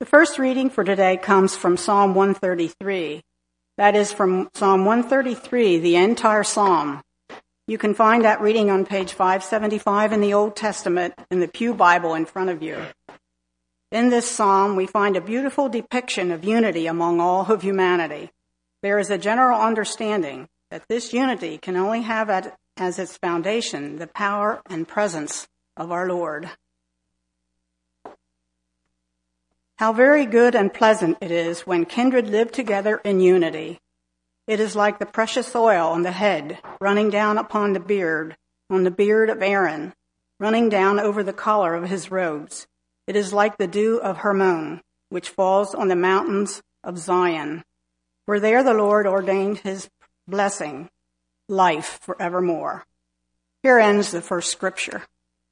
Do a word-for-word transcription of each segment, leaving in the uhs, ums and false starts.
first reading for today comes from Psalm one thirty-three. That is from Psalm one thirty-three, the entire psalm. You can find that reading on page five seventy-five in the Old Testament in the Pew Bible in front of you. In this psalm, we find a beautiful depiction of unity among all of humanity. There is a general understanding that this unity can only have at, as its foundation the power and presence of our Lord. How very good and pleasant it is when kindred live together in unity. It is like the precious oil on the head, running down upon the beard, on the beard of Aaron, running down over the collar of his robes. It is like the dew of Hermon, which falls on the mountains of Zion. For there the Lord ordained his blessing, life forevermore. Here ends the first scripture.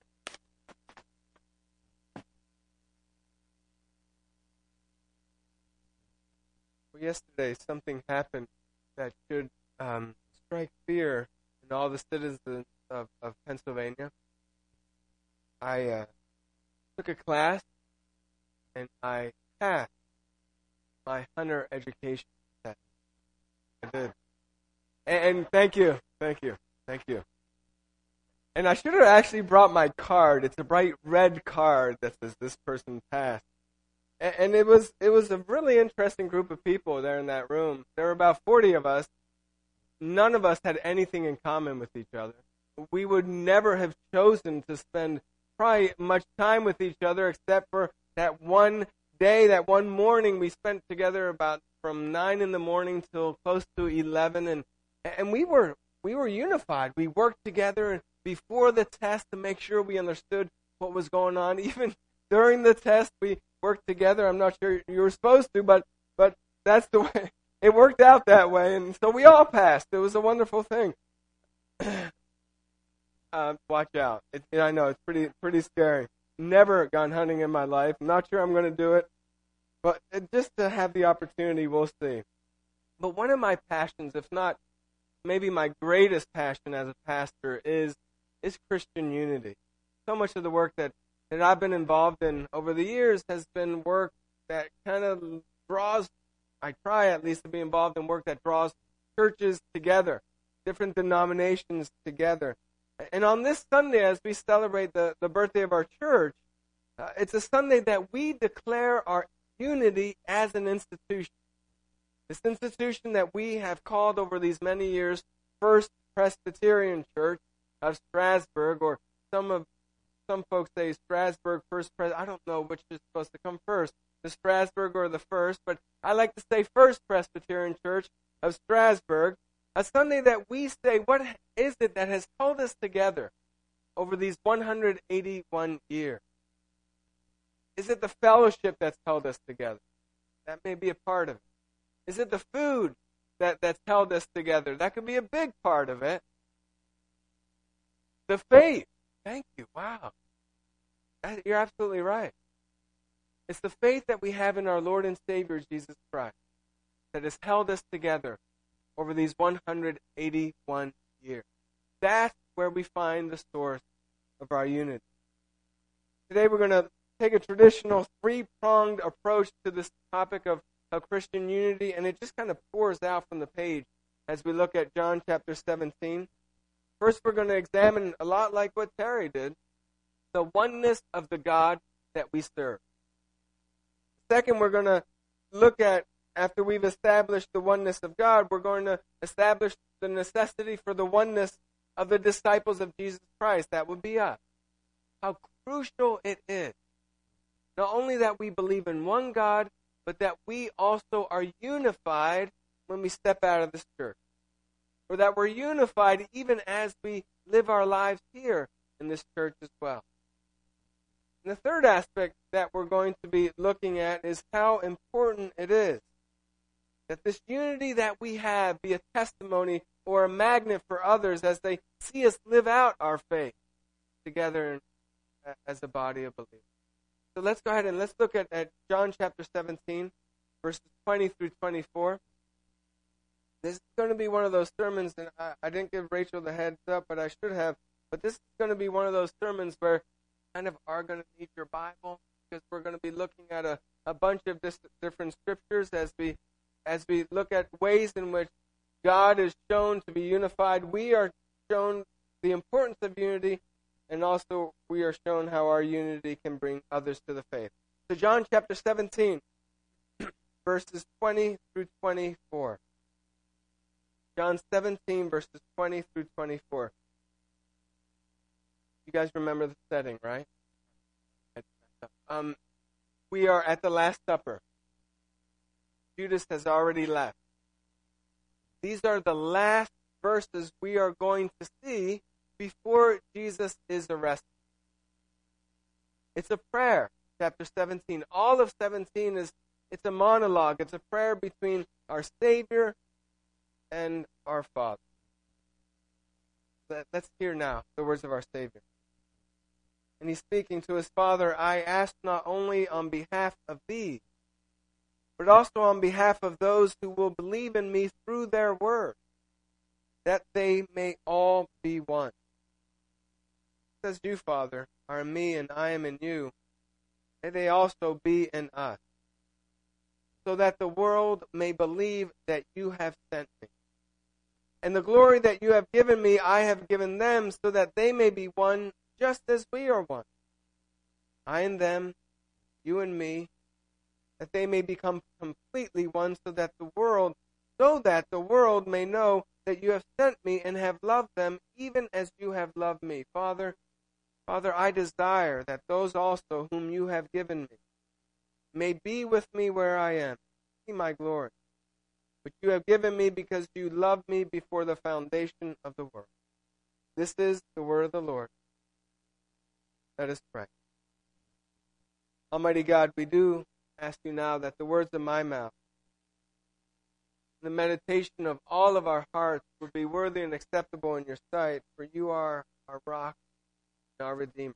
Yesterday, something happened that should um, strike fear in all the citizens of, of Pennsylvania. I uh, took a class, and I passed my hunter education test. I did. And, and thank you, thank you, thank you. And I should have actually brought my card. It's a bright red card that says this person passed. And it was it was a really interesting group of people there in that room. There were about forty of us. None of us had anything in common with each other. We would never have chosen to spend probably much time with each other except for that one day, that one morning we spent together about from nine in the morning till close to eleven, and and we were we were unified. We worked together before the test to make sure we understood what was going on. Even during the test, we worked together. I'm not sure you were supposed to, but but that's the way it worked out that way, and so we all passed. It was a wonderful thing. uh, watch out! It, I know it's pretty pretty scary. Never gone hunting in my life. I'm not sure I'm going to do it, but it, just to have the opportunity, we'll see. But one of my passions, if not maybe my greatest passion as a pastor, is is Christian unity. So much of the work that that I've been involved in over the years has been work that kind of draws, I try at least to be involved in work that draws churches together, different denominations together. And on this Sunday, as we celebrate the, the birthday of our church, uh, it's a Sunday that we declare our unity as an institution. This institution that we have called over these many years First Presbyterian Church of Strasbourg, or some of Some folks say Strasbourg First Pres. I don't know which is supposed to come first, the Strasbourg or the First, but I like to say First Presbyterian Church of Strasbourg. A Sunday that we say, what is it that has held us together over these one hundred eighty-one years? Is it the fellowship that's held us together? That may be a part of it. Is it the food that, that's held us together? That could be a big part of it. The faith. Thank you. Wow. You're absolutely right. It's the faith that we have in our Lord and Savior, Jesus Christ, that has held us together over these one hundred eighty-one years. That's where we find the source of our unity. Today we're going to take a traditional three-pronged approach to this topic of, of Christian unity, and it just kind of pours out from the page as we look at John chapter seventeen. First, we're going to examine, a lot like what Terry did, the oneness of the God that we serve. Second, we're going to look at, after we've established the oneness of God, we're going to establish the necessity for the oneness of the disciples of Jesus Christ. That would be us. How crucial it is, not only that we believe in one God, but that we also are unified when we step out of this church. Or that we're unified even as we live our lives here in this church as well. And the third aspect that we're going to be looking at is how important it is that this unity that we have be a testimony or a magnet for others as they see us live out our faith together as a body of believers. So let's go ahead and let's look at, at John chapter seventeen, verses twenty through twenty-four. This is going to be one of those sermons, and I, I didn't give Rachel the heads up, but I should have. But this is going to be one of those sermons where you kind of are going to need your Bible, because we're going to be looking at a, a bunch of dis- different scriptures as we as we look at ways in which God is shown to be unified. We are shown the importance of unity, and also we are shown how our unity can bring others to the faith. So John chapter seventeen, verses twenty through twenty-four. John seventeen, verses twenty through twenty-four. You guys remember the setting, right? Um, we are at the Last Supper. Judas has already left. These are the last verses we are going to see before Jesus is arrested. It's a prayer, chapter seventeen. All of seventeen is, it's a monologue. It's a prayer between our Savior and our Father. Let's hear now the words of our Savior. And he's speaking to his Father, I ask not only on behalf of these, but also on behalf of those who will believe in me through their word, that they may all be one. As you, Father, are in me and I am in you, may they also be in us, so that the world may believe that you have sent me. And the glory that you have given me, I have given them, so that they may be one, just as we are one. I and them, you and me, that they may become completely one, so that the world, so that the world may know that you have sent me and have loved them, even as you have loved me. Father, Father, I desire that those also whom you have given me may be with me where I am. See my glory, which you have given me because you loved me before the foundation of the world. This is the word of the Lord. Let us pray. Almighty God, we do ask you now that the words of my mouth, the meditation of all of our hearts will be worthy and acceptable in your sight, for you are our rock and our Redeemer.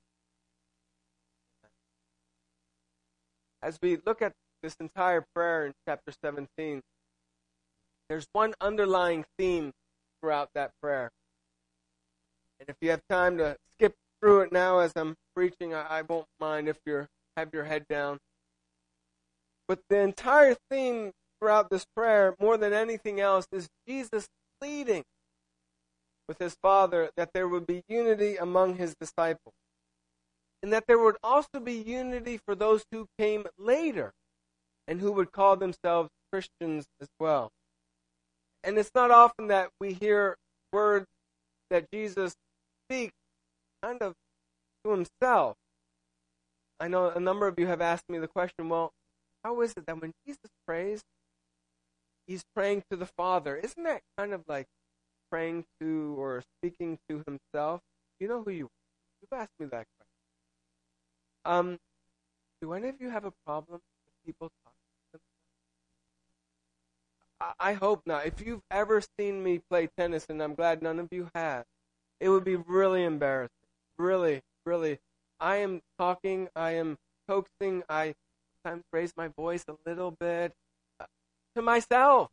As we look at this entire prayer in chapter seventeen, there's one underlying theme throughout that prayer. And if you have time to skip through it now as I'm preaching, I, I won't mind if you have your head down. But the entire theme throughout this prayer, more than anything else, is Jesus pleading with his Father that there would be unity among his disciples. And that there would also be unity for those who came later and who would call themselves Christians as well. And it's not often that we hear words that Jesus speaks kind of to himself. I know a number of you have asked me the question, well, how is it that when Jesus prays, he's praying to the Father? Isn't that kind of like praying to or speaking to himself? You know who you are. You've asked me that question. Um, do any of you have a problem with people talking to themselves? I, I hope not. If you've ever seen me play tennis, and I'm glad none of you have, it would be really embarrassing. Really, really. I am talking, I am coaxing, I sometimes raise my voice a little bit uh, to myself.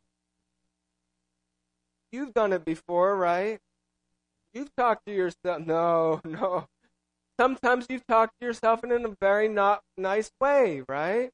You've done it before, right? You've talked to yourself. No, no. Sometimes you've talked to yourself in a very not nice way, right?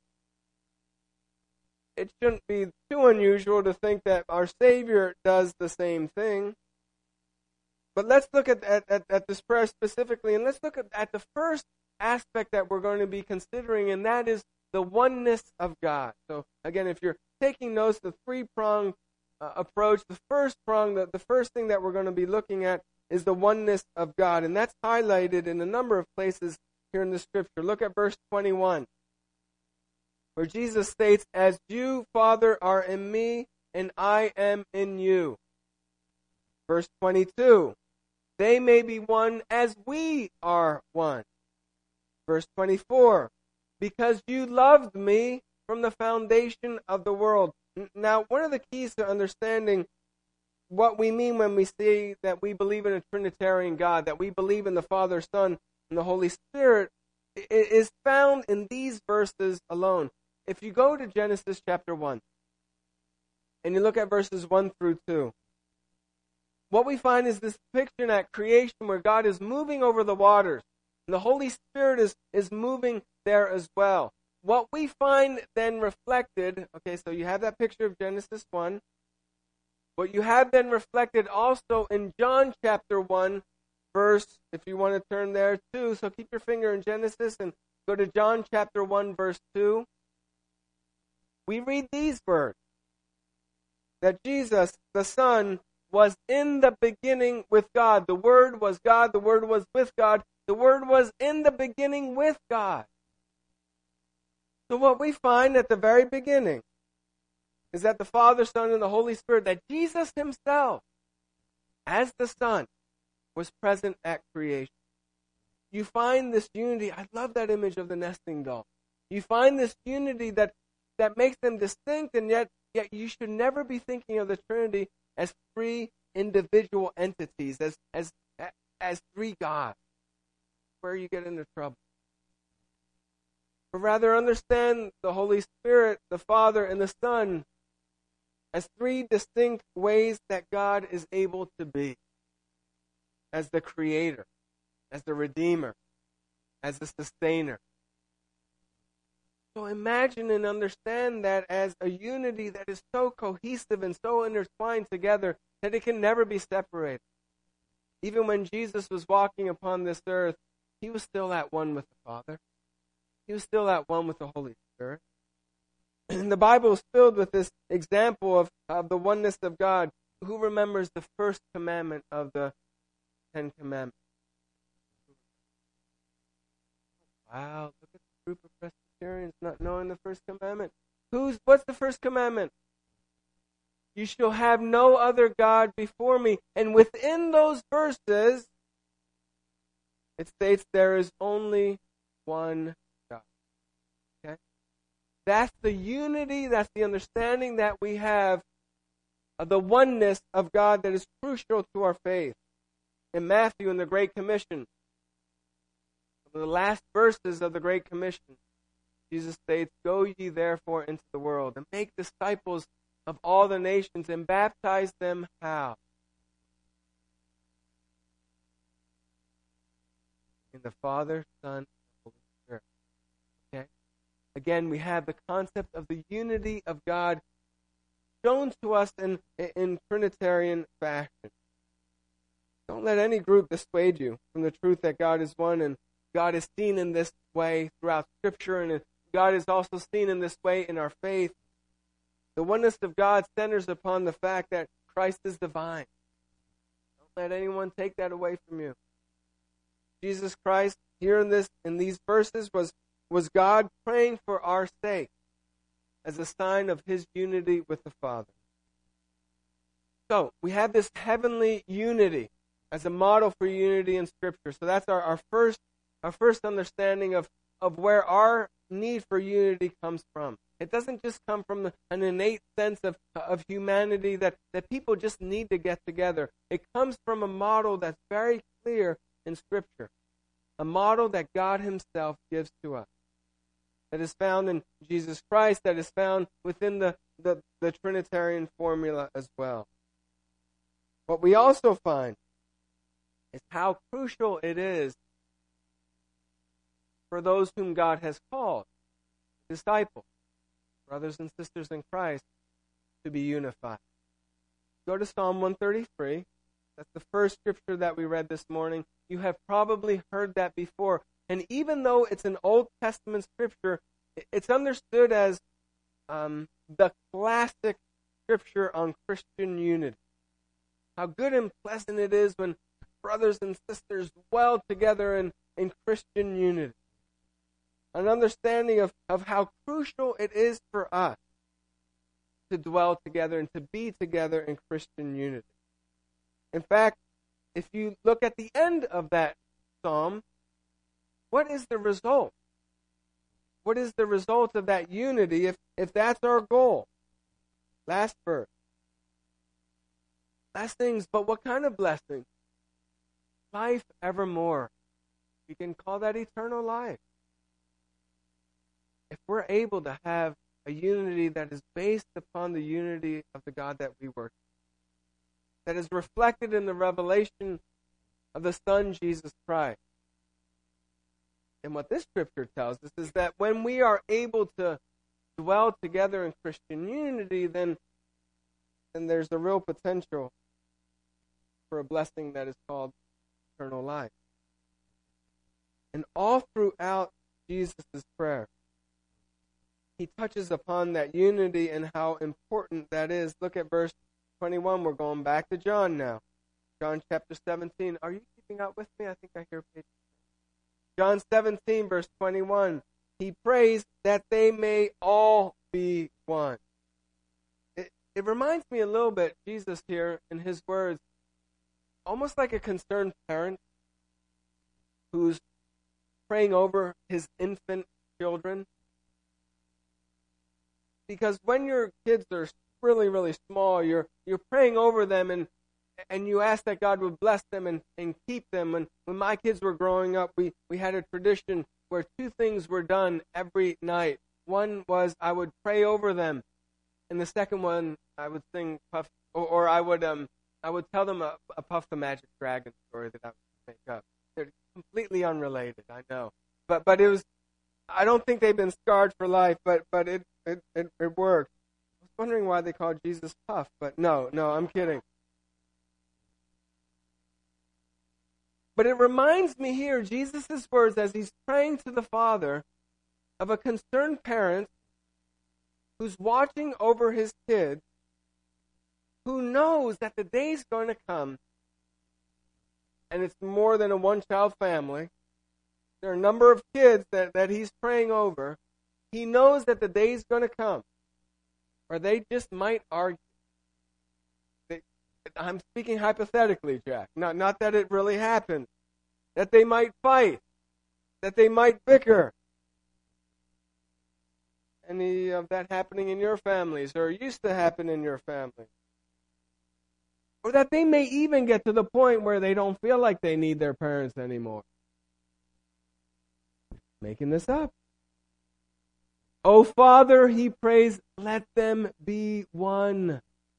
It shouldn't be too unusual to think that our Savior does the same thing. But let's look at, at, at, at this prayer specifically, and let's look at, at the first aspect that we're going to be considering, and that is the oneness of God. So, again, if you're taking notes, the three-pronged uh, approach, the first prong, the, the first thing that we're going to be looking at is the oneness of God, and that's highlighted in a number of places here in the Scripture. Look at verse twenty-one, where Jesus states, as you, Father, are in me, and I am in you. Verse twenty-two, they may be one as we are one. Verse twenty-four, because you loved me from the foundation of the world. Now, one of the keys to understanding what we mean when we say that we believe in a Trinitarian God, that we believe in the Father, Son, and the Holy Spirit, is found in these verses alone. If you go to Genesis chapter one, and you look at verses one through two, what we find is this picture at creation where God is moving over the waters, and the Holy Spirit is, is moving there as well. what we find then reflected, okay, so you have that picture of Genesis one. What you have then reflected also in John chapter one, verse, if you want to turn there too, so keep your finger in Genesis and go to John chapter one, verse two. We read these words, that Jesus, the Son, was in the beginning with God. The Word was God, the Word was with God, the Word was in the beginning with God. So what we find at the very beginning is that the Father, Son, and the Holy Spirit, that Jesus himself, as the Son, was present at creation. You find this unity. I love that image of the nesting doll. You find this unity that, that makes them distinct, and yet, yet you should never be thinking of the Trinity as three individual entities, as, as, as three gods, where you get into trouble. But rather understand the Holy Spirit, the Father, and the Son as three distinct ways that God is able to be. As the Creator, as the Redeemer, as the Sustainer. So imagine and understand that as a unity that is so cohesive and so intertwined together that it can never be separated. Even when Jesus was walking upon this earth, he was still at one with the Father. He was still at one with the Holy Spirit. And the Bible is filled with this example of, of the oneness of God. Who remembers the first commandment of the Ten Commandments? Wow, look at the group of Presbyterians not knowing the first commandment. Who's what's the first commandment? You shall have no other God before me. And within those verses, it states there is only one God. Okay? That's the unity, that's the understanding that we have of the oneness of God that is crucial to our faith. In Matthew, in the Great Commission, the last verses of the Great Commission, Jesus states, "Go ye therefore into the world and make disciples of all the nations and baptize them." How? In the Father, Son, and Holy Spirit. Okay? Again, we have the concept of the unity of God shown to us in, in Trinitarian fashion. Don't let any group dissuade you from the truth that God is one, and God is seen in this way throughout Scripture, and God is also seen in this way in our faith. The oneness of God centers upon the fact that Christ is divine. Don't let anyone take that away from you. Jesus Christ, here in this in these verses, was, was God praying for our sake as a sign of his unity with the Father. So, we have this heavenly unity as a model for unity in Scripture. So that's our, our first our first understanding of, of where our need for unity comes from. It doesn't just come from an innate sense of, of humanity that, that people just need to get together. It comes from a model that's very clear in Scripture. A model that God himself gives to us. That is found in Jesus Christ, that is found within the, the, the Trinitarian formula as well. What we also find is how crucial it is for those whom God has called, disciples, brothers and sisters in Christ, to be unified. Go to Psalm one thirty-three. That's the first scripture that we read this morning. You have probably heard that before. And even though it's an Old Testament scripture, it's understood as um, the classic scripture on Christian unity. How good and pleasant it is when brothers and sisters dwell together in, in Christian unity. An understanding of, of how crucial it is for us to dwell together and to be together in Christian unity. In fact, if you look at the end of that psalm, what is the result? What is the result of that unity if, if that's our goal? Last verse. Blessings, but what kind of blessings? Life evermore. We can call that eternal life. If we're able to have a unity that is based upon the unity of the God that we worship, that is reflected in the revelation of the Son, Jesus Christ, And what this scripture tells us is that when we are able to dwell together in Christian unity, then, then there's a real potential for a blessing that is called eternal life. And all throughout Jesus' prayer, he touches upon that unity and how important that is. Look at verse twenty-one. We're going back to John now. John chapter seventeen. Are you keeping up with me? I think I hear page. John seventeen, verse twenty-one. He prays that they may all be one. It, it reminds me a little bit, Jesus here, in his words, almost like a concerned parent who's praying over his infant children. Because when your kids are really, really small, you're you're praying over them and and you ask that God would bless them and, and keep them. And when my kids were growing up, we, we had a tradition where two things were done every night. One was I would pray over them, and the second one I would sing Puff, or, or I would um I would tell them a, a Puff the Magic Dragon story that I would make up. They're completely unrelated, I know, but but it was. I don't think they've been scarred for life, but but it it, it, it worked. I was wondering why they called Jesus Puff, but no, no, I'm kidding. But it reminds me here, Jesus' words as he's praying to the Father, of a concerned parent who's watching over his kid, who knows that the day's going to come, and it's more than a one-child family. There are a number of kids that, that he's praying over. He knows that the day's going to come, or they just might argue. They, I'm speaking hypothetically, Jack. Not, not that it really happened. That they might fight. That they might bicker. Any of that happening in your families, or used to happen in your family? Or that they may even get to the point where they don't feel like they need their parents anymore. Making this up. Oh, Father, he prays, let them be one.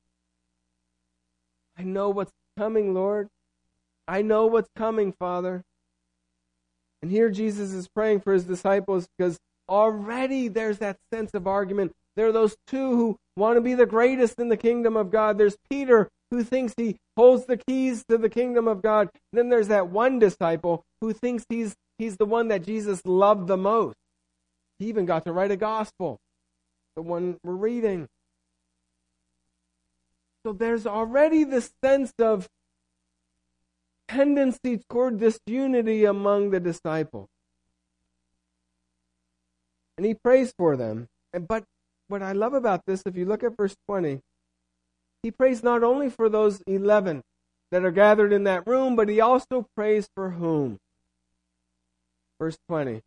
I know what's coming, Lord. I know what's coming, Father. And here Jesus is praying for his disciples because already there's that sense of argument. There are those two who want to be the greatest in the kingdom of God. There's Peter who thinks he holds the keys to the kingdom of God. And then there's that one disciple who thinks he's he's the one that Jesus loved the most. He even got to write a gospel, the one we're reading. So there's already this sense of tendency toward disunity among the disciples. And he prays for them. And but what I love about this, if you look at verse twenty, he prays not only for those eleven that are gathered in that room, but he also prays for whom? Verse twenty.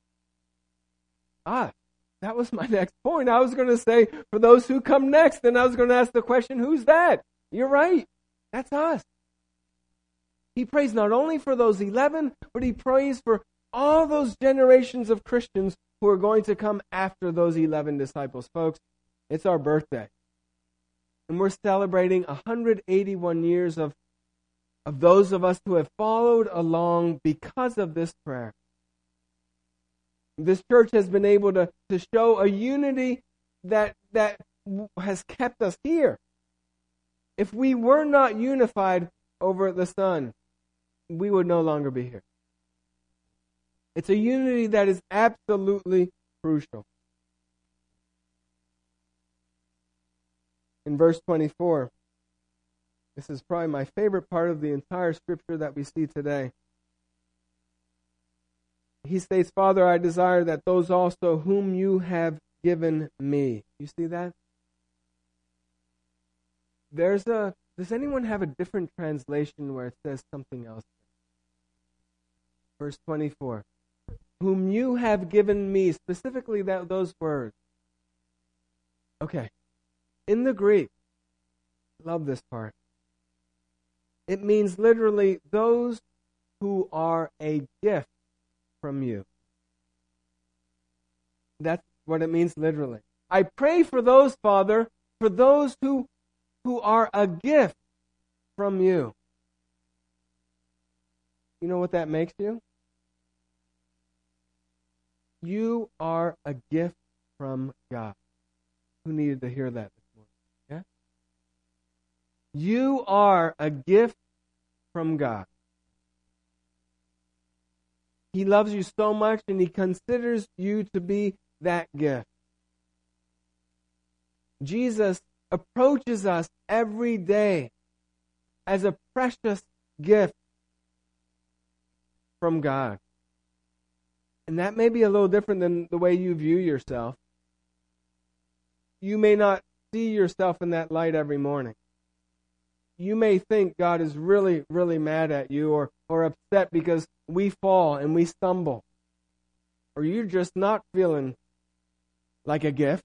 Ah, that was my next point. I was going to say for those who come next, and I was going to ask the question, who's that? You're right. That's us. He prays not only for those eleven, but he prays for all those generations of Christians who are going to come after those eleven disciples. Folks, it's our birthday. And we're celebrating one hundred eighty-one years of, of those of us who have followed along because of this prayer. This church has been able to, to show a unity that, that has kept us here. If we were not unified over the Son, we would no longer be here. It's a unity that is absolutely crucial. In verse twenty-four, this is probably my favorite part of the entire scripture that we see today. He states, Father, I desire that those also whom you have given me. You see that? There's a, does anyone have a different translation where it says something else? Verse twenty-four. Whom you have given me, specifically that those words. Okay. In the Greek, love this part. It means literally those who are a gift from you. That's what it means literally. I pray for those, Father, for those who who are a gift from you. You know what that makes you? You are a gift from God. Who needed to hear that this morning? Yeah? You are a gift from God. He loves you so much, and He considers you to be that gift. Jesus approaches us every day as a precious gift from God. And that may be a little different than the way you view yourself. You may not see yourself in that light every morning. You may think God is really, really mad at you or, or upset because we fall and we stumble. Or you're just not feeling like a gift.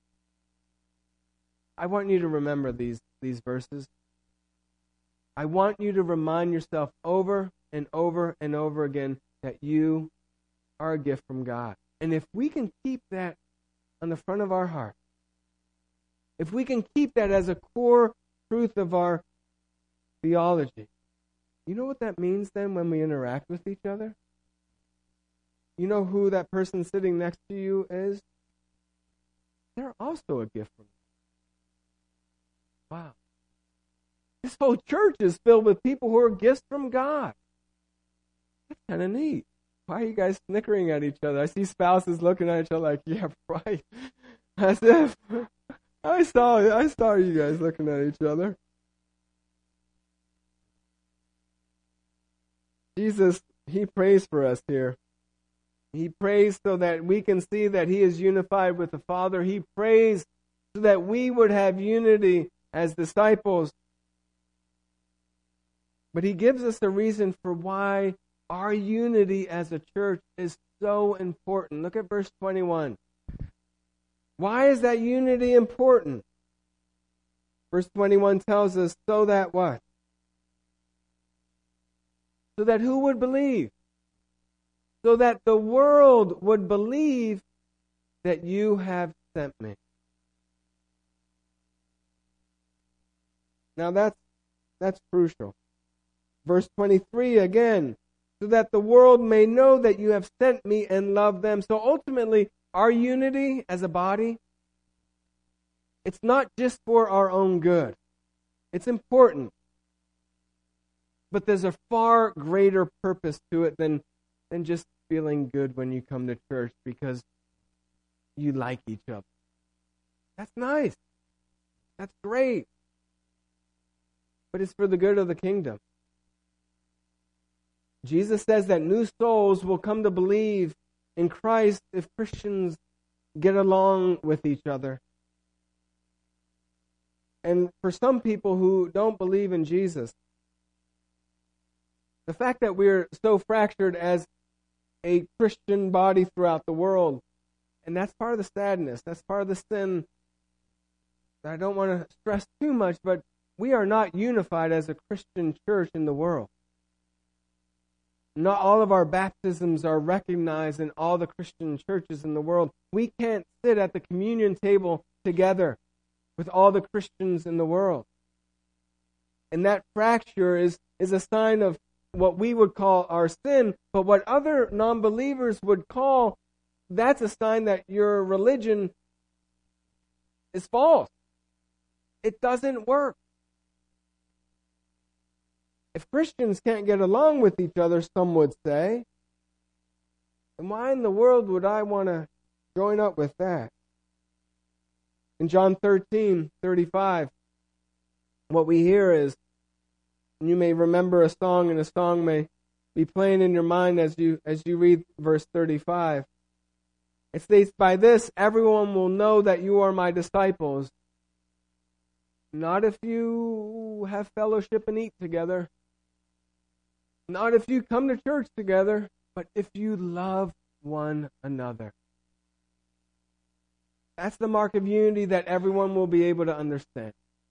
I want you to remember these, these verses. I want you to remind yourself over and over and over again that you are a gift from God. And if we can keep that on the front of our heart, if we can keep that as a core truth of our theology, you know what that means then when we interact with each other? You know who that person sitting next to you is? They're also a gift from God. Wow. This whole church is filled with people who are gifts from God. That's kind of neat. Why are you guys snickering at each other? I see spouses looking at each other like, yeah, right. As if I saw I saw you guys looking at each other. Jesus, He prays for us here. He prays so that we can see that He is unified with the Father. He prays so that we would have unity as disciples. But He gives us a reason for why our unity as a church is so important. Look at verse twenty-one. Why is that unity important? Verse twenty-one tells us, so that what? So that who would believe? So that the world would believe that you have sent me. Now that's that's crucial. Verse twenty-three again, so that the world may know that you have sent me and love them. So ultimately, our unity as a body, it's not just for our own good. It's important. But there's a far greater purpose to it than, than just feeling good when you come to church because you like each other. That's nice. That's great. But it's for the good of the kingdom. Jesus says that new souls will come to believe in Christ if Christians get along with each other. And for some people who don't believe in Jesus, the fact that we're so fractured as a Christian body throughout the world, and that's part of the sadness, that's part of the sin that I don't want to stress too much, but we are not unified as a Christian church in the world. Not all of our baptisms are recognized in all the Christian churches in the world. We can't sit at the communion table together with all the Christians in the world. And that fracture is, is a sign of what we would call our sin, but what other non-believers would call, that's a sign that your religion is false. It doesn't work. If Christians can't get along with each other, some would say, then why in the world would I want to join up with that? In John thirteen thirty-five, what we hear is, and you may remember a song, and a song may be playing in your mind as you as you read verse thirty-five. It states, by this everyone will know that you are my disciples. Not if you have fellowship and eat together. Not if you come to church together, but if you love one another. That's the mark of unity that everyone will be able to understand.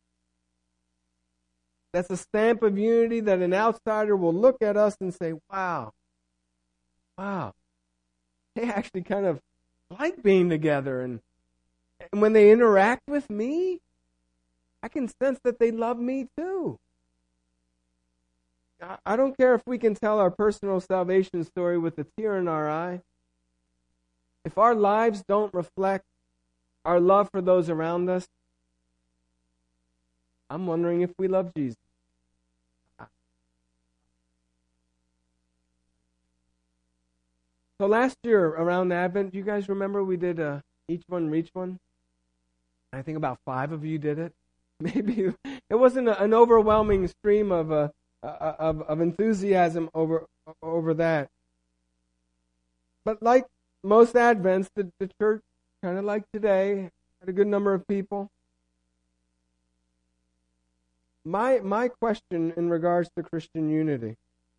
That's a stamp of unity that an outsider will look at us and say, wow, wow, they actually kind of like being together. And, and when they interact with me, I can sense that they love me too. I, I don't care if we can tell our personal salvation story with a tear in our eye. if our lives don't reflect our love for those around us, I'm wondering if we love Jesus. So last year around Advent, do you guys remember we did a Each One Reach One? I think about five of you did it. Maybe it wasn't a, an overwhelming stream of, uh, of of enthusiasm over over that. But like most Advents, the, the church, kind of like today, had a good number of people. My my question in regards to Christian unity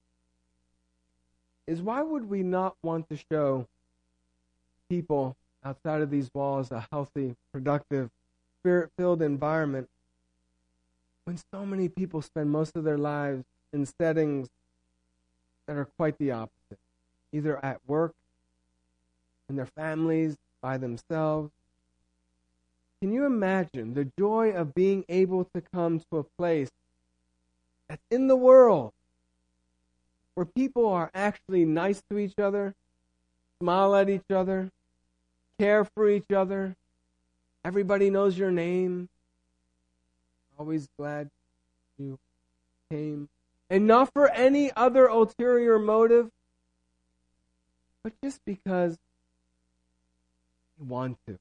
is, why would we not want to show people outside of these walls a healthy, productive, Spirit-filled environment when so many people spend most of their lives in settings that are quite the opposite, either at work, in their families, by themselves? Can you imagine the joy of being able to come to a place that's in the world where people are actually nice to each other, smile at each other, care for each other, everybody knows your name, always glad you came, and not for any other ulterior motive, but just because you want to.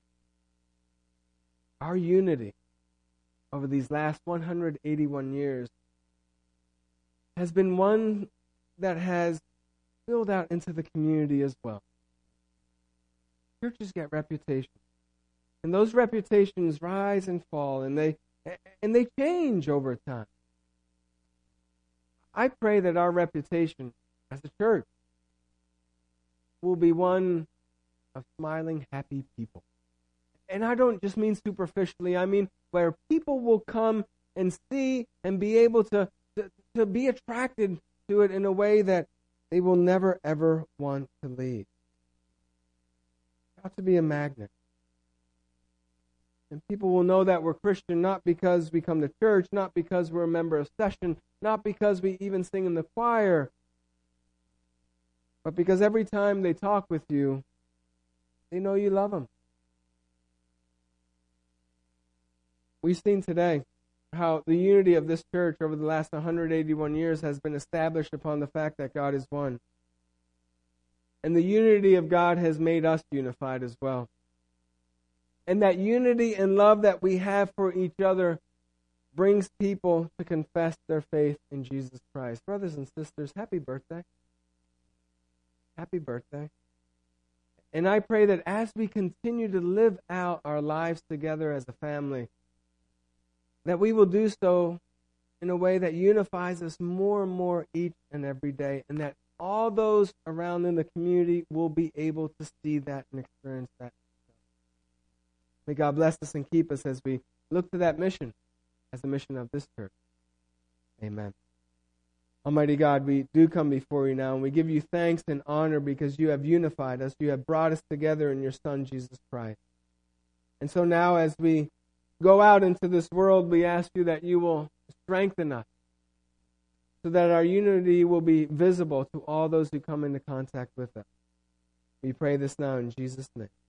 Our unity over these last one hundred eighty-one years has been one that has spilled out into the community as well. Churches get reputations, and those reputations rise and fall, and they and they change over time. I pray that our reputation as a church will be one of smiling, happy people. And I don't just mean superficially. I mean where people will come and see and be able to, to, to be attracted to it in a way that they will never, ever want to leave. It ought to be a magnet. And people will know that we're Christian not because we come to church, not because we're a member of session, not because we even sing in the choir, but because every time they talk with you, they know you love them. We've seen today how the unity of this church over the last one hundred eighty-one years has been established upon the fact that God is one. And the unity of God has made us unified as well. And that unity and love that we have for each other brings people to confess their faith in Jesus Christ. Brothers and sisters, happy birthday. Happy birthday. And I pray that as we continue to live out our lives together as a family, that we will do so in a way that unifies us more and more each and every day, and that all those around in the community will be able to see that and experience that. May God bless us and keep us as we look to that mission as the mission of this church. Amen. Almighty God, we do come before you now, and we give you thanks and honor because you have unified us. You have brought us together in your Son, Jesus Christ. And so now as we go out into this world, we ask you that you will strengthen us so that our unity will be visible to all those who come into contact with us. We pray this now in Jesus' name.